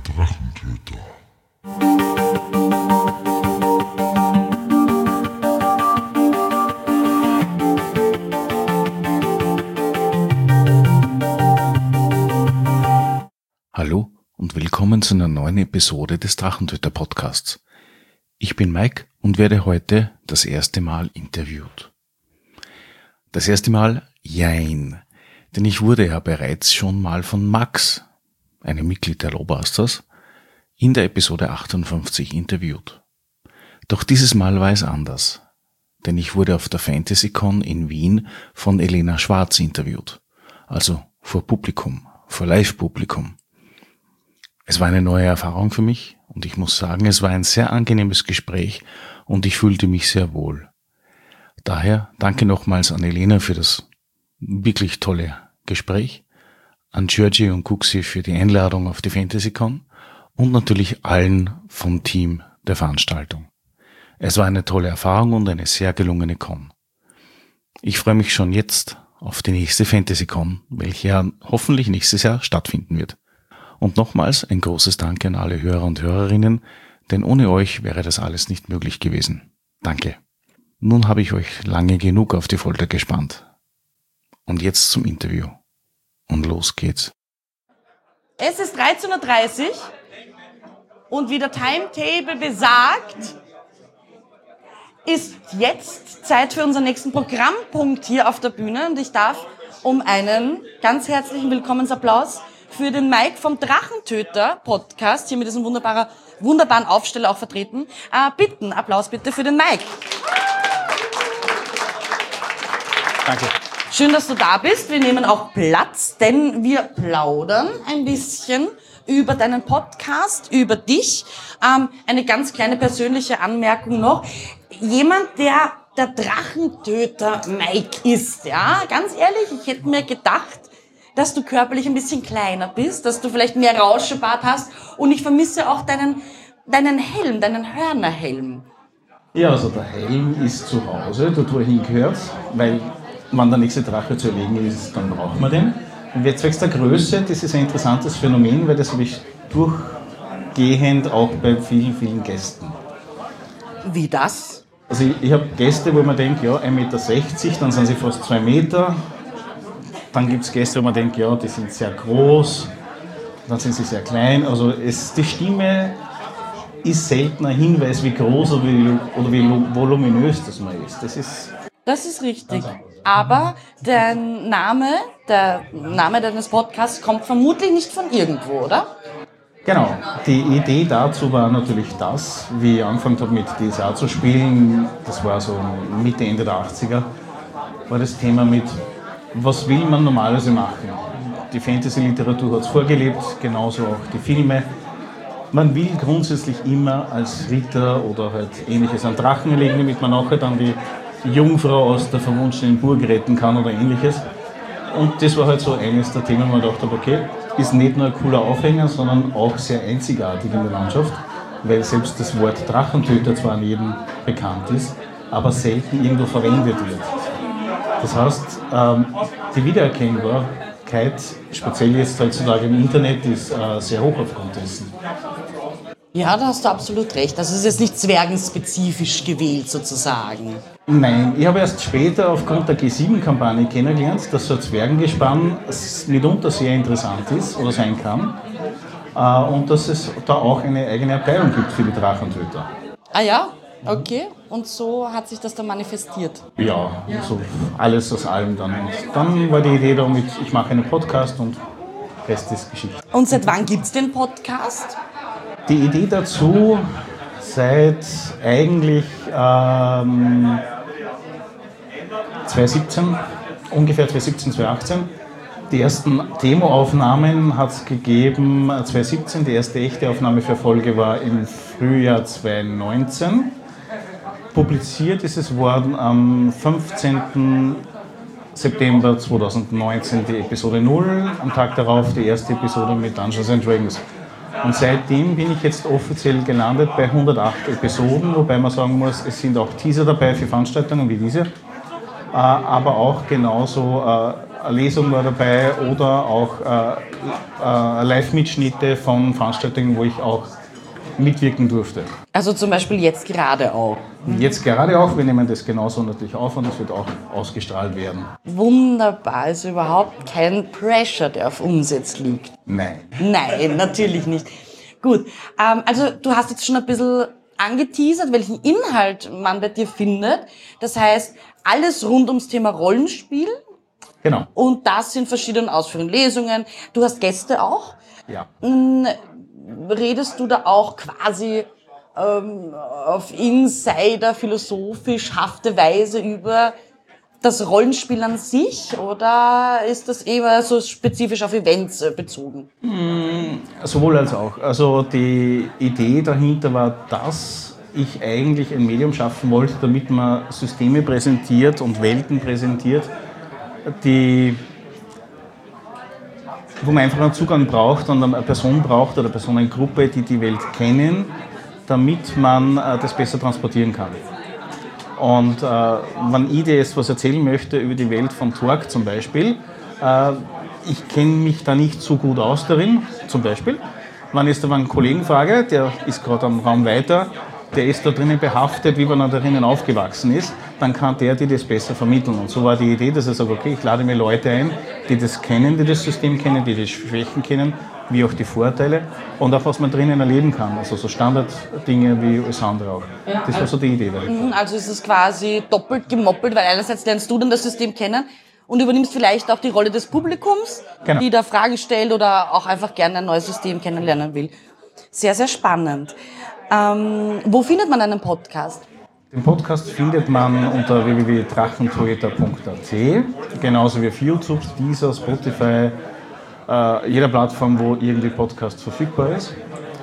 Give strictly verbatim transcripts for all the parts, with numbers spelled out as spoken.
Drachentöter. Hallo und willkommen zu einer neuen Episode des Drachentöter-Podcasts. Ich bin Mike und werde heute das erste Mal interviewt. Das erste Mal jein, denn ich wurde ja bereits schon mal von Max, einem Mitglied der Lowbusters, in der Episode achtundfünfzig interviewt. Doch dieses Mal war es anders, denn ich wurde auf der FantasyCon in Wien von Elena Schwarz interviewt, also vor Publikum, vor Live-Publikum. Es war eine neue Erfahrung für mich und ich muss sagen, es war ein sehr angenehmes Gespräch und ich fühlte mich sehr wohl. Daher danke nochmals an Elena für das wirklich tolle Gespräch, an Georgie und Kuxi für die Einladung auf die FantasyCon und natürlich allen vom Team der Veranstaltung. Es war eine tolle Erfahrung und eine sehr gelungene Con. Ich freue mich schon jetzt auf die nächste FantasyCon, welche ja hoffentlich nächstes Jahr stattfinden wird. Und nochmals ein großes Danke an alle Hörer und Hörerinnen, denn ohne euch wäre das alles nicht möglich gewesen. Danke. Nun habe ich euch lange genug auf die Folter gespannt. Und jetzt zum Interview. Und los geht's. Es ist dreizehn Uhr dreißig und wie der Timetable besagt, ist jetzt Zeit für unseren nächsten Programmpunkt hier auf der Bühne und ich darf um einen ganz herzlichen Willkommensapplaus für den Mike vom Drachentöter-Podcast, hier mit diesem wunderbaren, wunderbaren Aufsteller auch vertreten. Äh, bitten, Applaus bitte für den Mike. Danke. Schön, dass du da bist. Wir nehmen auch Platz, denn wir plaudern ein bisschen über deinen Podcast, über dich. Ähm, eine ganz kleine persönliche Anmerkung noch. Jemand, der der Drachentöter Mike ist, ja, ganz ehrlich, ich hätte mir gedacht, dass du körperlich ein bisschen kleiner bist, dass du vielleicht mehr Rauschebart hast und ich vermisse auch deinen, deinen Helm, deinen Hörnerhelm. Ja, also der Helm ist zu Hause, dort wo er hingehört, weil wenn der nächste Drache zu erlegen ist, dann braucht man den. Und jetzt zwecks der Größe, das ist ein interessantes Phänomen, weil das habe ich durchgehend auch bei vielen, vielen Gästen. Wie das? Also ich, ich habe Gäste, wo man denkt, ja, ein Meter sechzig, dann sind sie fast zwei Meter. Dann gibt es Gäste, wo man denkt, ja, die sind sehr groß, dann sind sie sehr klein. Also es, die Stimme ist selten ein Hinweis, wie groß oder wie, oder wie voluminös das man ist. Das ist, das ist richtig. Aber der Name, der Name deines Podcasts kommt vermutlich nicht von irgendwo, oder? Genau. Die Idee dazu war natürlich das, wie ich angefangen habe mit D S A zu spielen, das war so Mitte, Ende der achtziger, war das Thema mit, was will man normalerweise machen? Die Fantasy-Literatur hat es vorgelebt, genauso auch die Filme. Man will grundsätzlich immer als Ritter oder halt ähnliches an Drachen erlegen, damit man nachher dann die Jungfrau aus der verwunschenen Burg retten kann oder ähnliches. Und das war halt so eines der Themen, wo man gedacht habe, okay, ist nicht nur ein cooler Aufhänger, sondern auch sehr einzigartig in der Landschaft, weil selbst das Wort Drachentöter zwar an jedem bekannt ist, aber selten irgendwo verwendet wird. Das heißt, die Wiedererkennbarkeit, speziell jetzt heutzutage im Internet, ist sehr hoch aufgrund dessen. Ja, da hast du absolut recht. Also es ist jetzt nicht zwergenspezifisch gewählt sozusagen. Nein, ich habe erst später aufgrund der G sieben Kampagne kennengelernt, dass so ein Zwergengespann mitunter sehr interessant ist oder sein kann und dass es da auch eine eigene Abteilung gibt für die Drachentöter. Ah ja? Okay, und so hat sich das dann manifestiert? Ja, so alles aus allem dann. Und dann war die Idee damit, ich mache einen Podcast und Rest ist Geschichte. Und seit wann gibt es den Podcast? Die Idee dazu seit eigentlich ähm, zwanzig siebzehn, ungefähr zwanzig siebzehn, zwanzig achtzehn. Die ersten Demoaufnahmen hat es gegeben zwanzig siebzehn, die erste echte Aufnahme für Folge war im Frühjahr zwanzig neunzehn. Publiziert ist es worden am fünfzehnten September zweitausendneunzehn die Episode null, am Tag darauf die erste Episode mit Dungeons and Dragons. Und seitdem bin ich jetzt offiziell gelandet bei hundertacht Episoden, wobei man sagen muss, es sind auch Teaser dabei für Veranstaltungen wie diese, aber auch genauso eine Lesung war dabei oder auch äh, äh, Live-Mitschnitte von Veranstaltungen, wo ich auch mitwirken durfte. Also zum Beispiel jetzt gerade auch. Jetzt gerade auch, wir nehmen das genauso natürlich auf und es wird auch ausgestrahlt werden. Wunderbar, also überhaupt kein Pressure, der auf uns jetzt liegt. Nein. Nein, natürlich nicht. Gut, ähm, also du hast jetzt schon ein bisschen angeteasert, welchen Inhalt man bei dir findet. Das heißt, alles rund ums Thema Rollenspiel. Genau. Und das in verschiedenen Ausführungen, Lesungen. Du hast Gäste auch. Ja. Redest du da auch quasi ähm, auf Insider, philosophisch hafte Weise über das Rollenspiel an sich oder ist das eher so spezifisch auf Events äh, bezogen? Sowohl als auch. Also die Idee dahinter war, dass ich eigentlich ein Medium schaffen wollte, damit man Systeme präsentiert und Welten präsentiert, die, wo man einfach einen Zugang braucht und eine Person braucht oder eine Personengruppe, die die Welt kennen, damit man das besser transportieren kann. Und äh, wenn ich dir jetzt was erzählen möchte über die Welt von Torg zum Beispiel, äh, ich kenne mich da nicht so gut aus darin, zum Beispiel. Wenn ich jetzt aber einen Kollegen frage, der ist gerade am Raum weiter, der ist da drinnen behaftet, wie wenn er da drinnen aufgewachsen ist, dann kann der dir das besser vermitteln. Und so war die Idee, dass ich sage, okay, ich lade mir Leute ein, die das kennen, die das System kennen, die die Schwächen kennen, wie auch die Vorteile und auch was man drinnen erleben kann. Also so Standarddinge wie alles andere auch. Ja, das war so die Idee dahinter. Also ist es quasi doppelt gemoppelt, weil einerseits lernst du dann das System kennen und übernimmst vielleicht auch die Rolle des Publikums, genau. die da Fragen stellt oder auch einfach gerne ein neues System kennenlernen will. Sehr, sehr spannend. Ähm, wo findet man einen Podcast? Den Podcast findet man unter w w w punkt drachentheater punkt a t, genauso wie auf YouTube, Deezer, Spotify, äh, jeder Plattform, wo irgendwie Podcast verfügbar ist.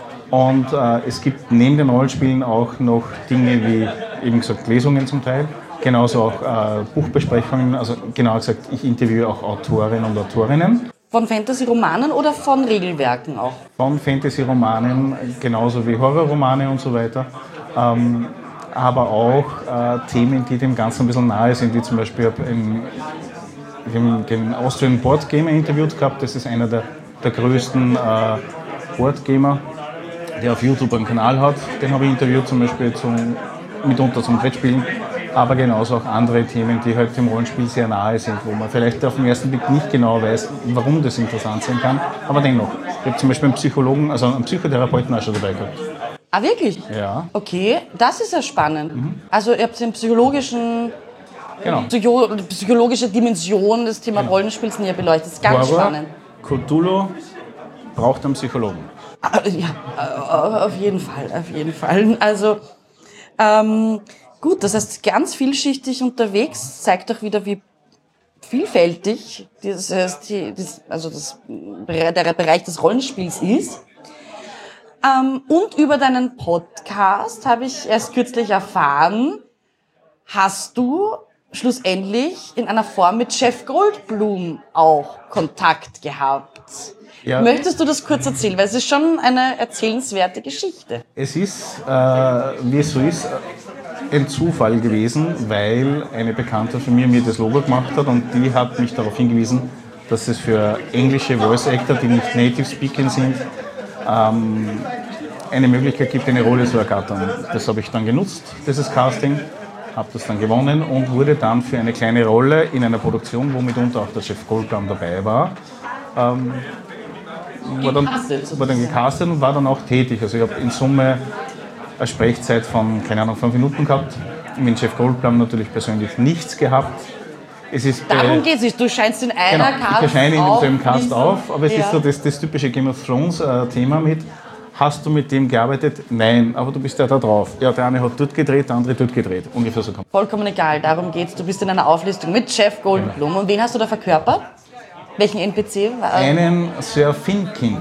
Und äh, es gibt neben den Rollenspielen auch noch Dinge wie, eben gesagt, Lesungen zum Teil, genauso auch äh, Buchbesprechungen, also genau gesagt, ich interviewe auch Autorinnen und Autorinnen. Von Fantasy-Romanen oder von Regelwerken auch? Von Fantasy-Romanen, genauso wie Horrorromane und so weiter. Ähm, aber auch äh, Themen, die dem Ganzen ein bisschen nahe sind, wie zum Beispiel im, wir haben den Austrian Board Gamer interviewt gehabt. Das ist einer der, der größten äh, Board Gamer, der auf YouTube einen Kanal hat. Den habe ich interviewt, zum Beispiel zum, mitunter zum Brettspielen. Aber genauso auch andere Themen, die halt dem Rollenspiel sehr nahe sind, wo man vielleicht auf den ersten Blick nicht genau weiß, warum das interessant sein kann. Aber dennoch. Ich habe zum Beispiel einen Psychologen, also einen Psychotherapeuten auch schon dabei gehabt. Ah, wirklich? Ja. Okay, das ist ja spannend. Mhm. Also ihr habt den psychologischen, genau. Psycho, psychologische Dimension des Thema genau. Rollenspiels näher beleuchtet. Das ist ganz Horror, spannend. Cthulhu braucht einen Psychologen. Ja, auf jeden Fall, auf jeden Fall. Also, ähm, gut, das heißt, ganz vielschichtig unterwegs, zeigt auch wieder, wie vielfältig dieses, die, das, also das, der Bereich des Rollenspiels ist. Ähm, und über deinen Podcast habe ich erst kürzlich erfahren, hast du schlussendlich in einer Form mit Jeff Goldblum auch Kontakt gehabt. Ja. Möchtest du das kurz erzählen? Weil es ist schon eine erzählenswerte Geschichte. Es ist, äh, wie es so ist, ein Zufall gewesen, weil eine Bekannte von mir mir das Logo gemacht hat und die hat mich darauf hingewiesen, dass es für englische Voice Actor, die nicht Native Speaking sind, ähm, eine Möglichkeit gibt, eine Rolle zu ergattern. Das habe ich dann genutzt, dieses Casting, habe das dann gewonnen und wurde dann für eine kleine Rolle in einer Produktion, wo mitunter auch der Jeff Goldblum dabei war, ähm, war, dann, war dann gecastet und war dann auch tätig. Also ich habe in Summe eine Sprechzeit von, keine Ahnung, fünf Minuten gehabt. Mit Jeff Goldblum natürlich persönlich nichts gehabt. Es ist, Darum äh, geht es nicht. Du scheinst in einer genau, Cast ich erscheine in demselben Cast so, auf, aber es ja. ist so das, das typische Game of Thrones äh, Thema mit, hast du mit dem gearbeitet? Nein, aber du bist ja da drauf. Ja, der eine hat dort gedreht, der andere dort gedreht. Ungefähr so. Vollkommen egal, darum geht's. Du bist in einer Auflistung mit Jeff Goldblum. Genau. Und wen hast du da verkörpert? Welchen N P C? Einen Sir Finkind.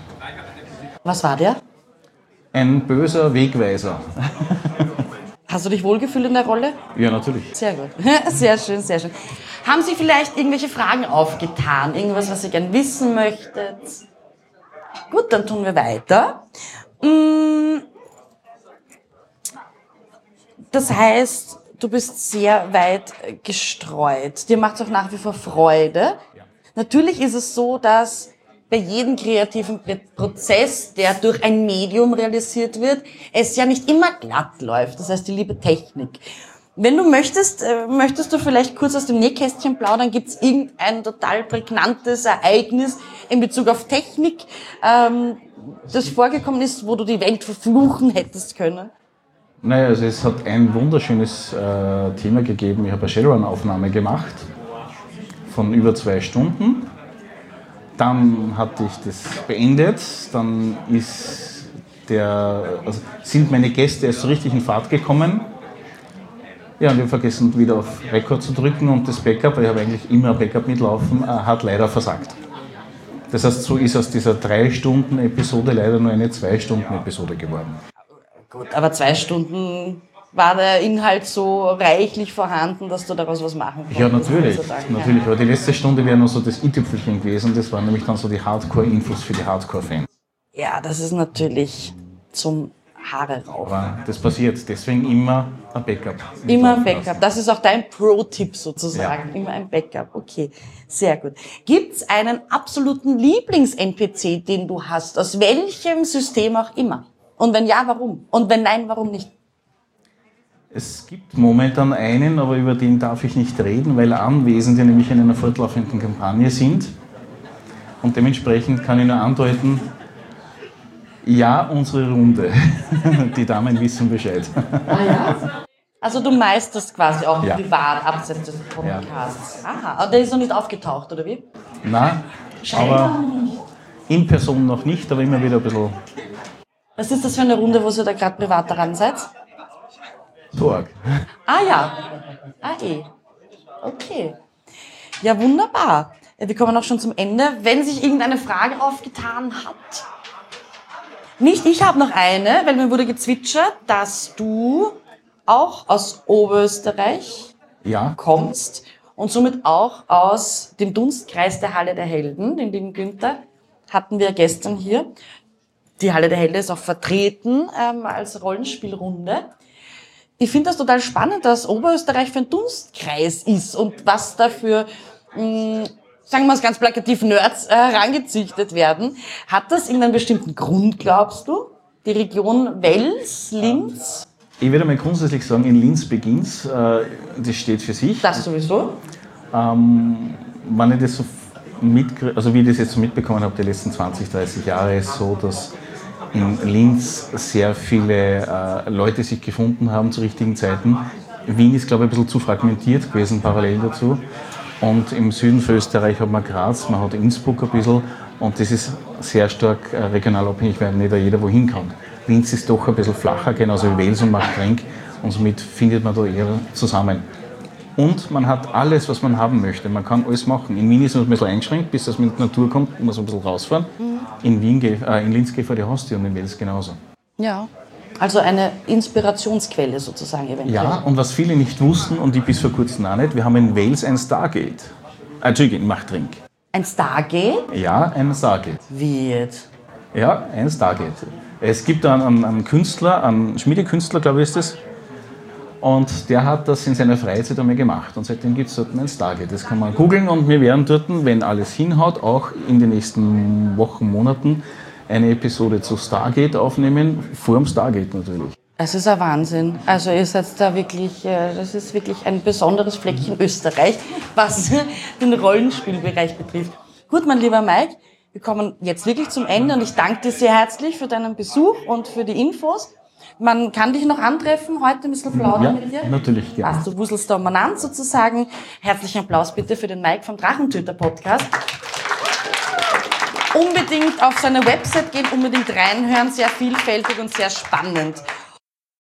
Was war der? Ein böser Wegweiser. Hast du dich wohlgefühlt in der Rolle? Ja, natürlich. Sehr gut. Sehr schön, sehr schön. Haben Sie vielleicht irgendwelche Fragen aufgetan? Irgendwas, was Sie gern wissen möchtet? Gut, dann tun wir weiter. Das heißt, du bist sehr weit gestreut. Dir macht es auch nach wie vor Freude. Ja. Natürlich ist es so, dass bei jedem kreativen Prozess, der durch ein Medium realisiert wird, es ja nicht immer glatt läuft. Das heißt, die liebe Technik. Wenn du möchtest, möchtest du vielleicht kurz aus dem Nähkästchen plaudern, gibt es irgendein total prägnantes Ereignis in Bezug auf Technik, ähm, das vorgekommen ist, wo du die Welt verfluchen hättest können? Naja, also es hat ein wunderschönes äh, Thema gegeben. Ich habe eine Shadowrun-Aufnahme gemacht von über zwei Stunden. Dann hatte ich das beendet. Dann ist der, also sind meine Gäste erst so richtig in Fahrt gekommen. Ja, und ich habe vergessen, wieder auf Record zu drücken und das Backup, weil ich habe eigentlich immer ein Backup mitlaufen, hat leider versagt. Das heißt, so ist aus dieser drei Stunden Episode leider nur eine zwei Stunden Episode geworden. Gut, aber zwei Stunden war der Inhalt so reichlich vorhanden, dass du daraus was machen konntest? Ja, natürlich. natürlich. Aber die letzte Stunde wäre nur so das i-Tüpfelchen gewesen. Das waren nämlich dann so die Hardcore-Infos für die Hardcore-Fans. Ja, das ist natürlich zum Haare raufen. Aber das passiert, deswegen immer ein Backup. Immer ein Backup. Das ist auch dein Pro-Tipp sozusagen. Ja. Immer ein Backup. Okay, sehr gut. Gibt's einen absoluten Lieblings-N P C, den du hast? Aus welchem System auch immer? Und wenn ja, warum? Und wenn nein, warum nicht? Es gibt momentan einen, aber über den darf ich nicht reden, weil Anwesende nämlich in einer fortlaufenden Kampagne sind. Und dementsprechend kann ich nur andeuten, ja, unsere Runde. Die Damen wissen Bescheid. Ah ja? Also du meisterst quasi auch ja. privat abseits des Podcasts. Ja. Aha, aber der ist noch nicht aufgetaucht, oder wie? Nein, aber in Person noch nicht, aber immer wieder ein bisschen. Was ist das für eine Runde, wo ihr da gerade privat daran seid? Torg. Ah ja, ah eh. Okay. Ja, wunderbar. Wir kommen auch schon zum Ende. Wenn sich irgendeine Frage aufgetan hat. Nicht, ich habe noch eine, weil mir wurde gezwitschert, dass du auch aus Oberösterreich ja. kommst und somit auch aus dem Dunstkreis der Halle der Helden, den lieben Günther, hatten wir gestern hier. Die Halle der Helden ist auch vertreten ähm, als Rollenspielrunde. Ich finde das total spannend, dass Oberösterreich für ein Dunstkreis ist und was dafür, mh, sagen wir es ganz plakativ, Nerds äh, herangezüchtet werden. Hat das irgendeinen bestimmten Grund, glaubst du? Die Region Wels, Linz? Ich würde mal grundsätzlich sagen, in Linz beginnt's. Äh, das steht für sich. Das sowieso. Ähm, wenn ich das so mitkriege, also wie ich das jetzt so mitbekommen habe, die letzten zwanzig, dreißig Jahre, ist so, dass in Linz sehr viele äh, Leute sich gefunden haben zu richtigen Zeiten. Wien ist, glaube ich, ein bisschen zu fragmentiert gewesen, parallel dazu. Und im Süden von Österreich hat man Graz, man hat Innsbruck ein bisschen. Und das ist sehr stark äh, regional abhängig, weil nicht jeder wohin kann. Linz ist doch ein bisschen flacher, genauso wie Wels und Machtrenk. Und somit findet man da eher zusammen. Und man hat alles, was man haben möchte. Man kann alles machen. In Wien ist es ein bisschen eingeschränkt, bis das mit der Natur kommt, muss man ein bisschen rausfahren. Mhm. In, Wien, äh, in Linz geht vor die Haustür und in Wels genauso. Ja, also eine Inspirationsquelle sozusagen eventuell. Ja, und was viele nicht wussten, und ich bis vor kurzem auch nicht, wir haben in Wales ein Stargate. Äh, Entschuldigung, in Machtrenk. Ein Stargate? Ja, ein Stargate. Wie jetzt? Ja, ein Stargate. Es gibt da einen, einen Künstler, einen Schmiedekünstler, glaube ich ist das. Und der hat das in seiner Freizeit einmal gemacht. Und seitdem gibt es dort ein Stargate. Das kann man googeln und wir werden dort, wenn alles hinhaut, auch in den nächsten Wochen, Monaten eine Episode zu Stargate aufnehmen, vor dem Stargate natürlich. Das ist ein Wahnsinn. Also ihr seid da wirklich, das ist wirklich ein besonderes Fleckchen Österreich, was den Rollenspielbereich betrifft. Gut, mein lieber Mike, wir kommen jetzt wirklich zum Ende und ich danke dir sehr herzlich für deinen Besuch und für die Infos. Man kann dich noch antreffen, heute ein bisschen plaudern ja, mit dir. Natürlich, ja. Also, du wuselst da umeinander sozusagen. Herzlichen Applaus bitte für den Mike vom Drachentöter-Podcast. Unbedingt auf seine Website gehen, unbedingt reinhören, sehr vielfältig und sehr spannend.